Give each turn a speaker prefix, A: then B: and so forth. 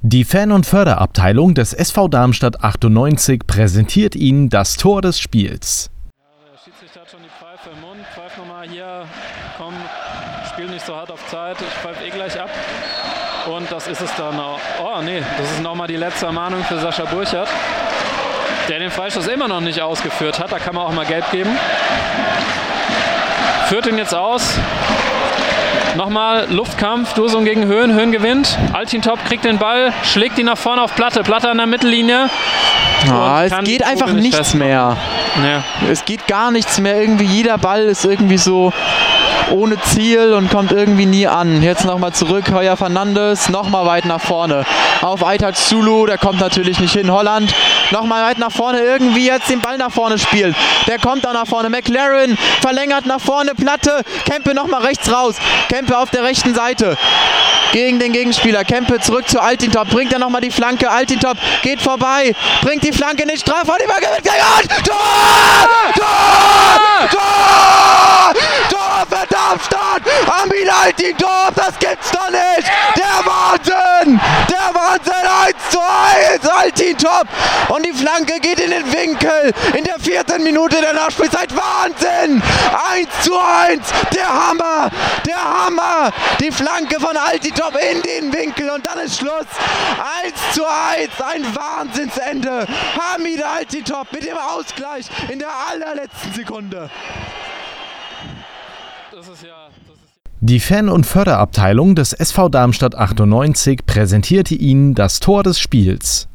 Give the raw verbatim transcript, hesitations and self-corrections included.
A: Die Fan- und Förderabteilung des S V Darmstadt achtundneunzig präsentiert Ihnen das Tor des Spiels.
B: Ja, der Schiedsrichter hat schon die Pfeife im Mund. Pfeif nochmal hier, komm, spiel nicht so hart auf Zeit, ich pfeife eh gleich ab. Und das ist es dann auch. Oh nee, das ist nochmal die letzte Ermahnung für Sascha Burchardt, der den Freistoß immer noch nicht ausgeführt hat. Da kann man auch mal gelb geben. Führt ihn jetzt aus. Nochmal Luftkampf, Dursum gegen Höhn. Höhn gewinnt. Altintop kriegt den Ball, schlägt ihn nach vorne auf Platte. Platte an der Mittellinie.
C: Ja, es geht einfach
B: nicht
C: nichts mehr.
B: Ja.
C: Es geht gar nichts mehr. Irgendwie jeder Ball ist irgendwie so ohne Ziel und kommt irgendwie nie an. Jetzt nochmal zurück, Heuer Fernandes, nochmal weit nach vorne. Auf Aytaç Zulu, der kommt natürlich nicht hin. Holland, nochmal weit nach vorne, irgendwie jetzt den Ball nach vorne spielt. Der kommt auch nach vorne. McLaren verlängert nach vorne, Platte. Kempe nochmal rechts raus. Kempe auf der rechten Seite gegen den Gegenspieler. Kempe zurück zu Altintop, bringt er nochmal die Flanke. Altintop geht vorbei, bringt die Flanke in den Strafraum. Tor! Tor! Tor! Tor! Tor für Darmstadt! Armin Altintop, das gibt's doch nicht! Der Wahnsinn! Der Wahnsinn! eins zu eins! Altintop! Und die Flanke geht in den Winkel in der vierten Minute der Nachspielzeit. Wahnsinn! eins zu eins! Der Hammer! Der Hammer! Die Flanke von Altintop in den Winkel und dann ist Schluss. eins zu eins! Ein Wahnsinnsende! Hamid Altintop mit dem Ausgleich in der allerletzten Sekunde.
B: Das ist ja, das ist
A: Die Fan- und Förderabteilung des S V Darmstadt achtundneunzig präsentierte Ihnen das Tor des Spiels.